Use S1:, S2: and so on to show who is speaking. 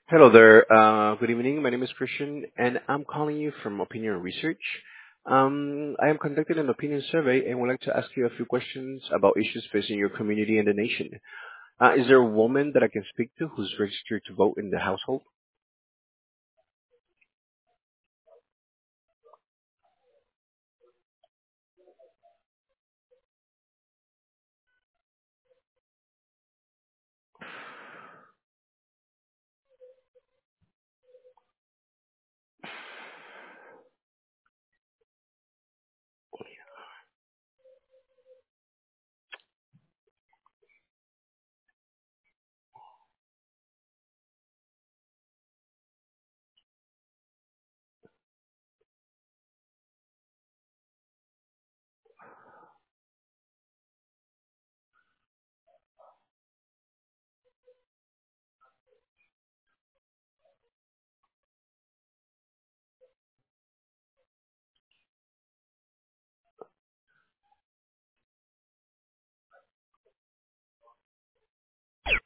S1: Hello there. Good evening. My name is Christian, and I'm calling you from Opinion Research. I am conducting an opinion survey and would like to ask you a few questions about issues facing your community and the nation. Is there a woman that I can speak to who's registered to vote in the household?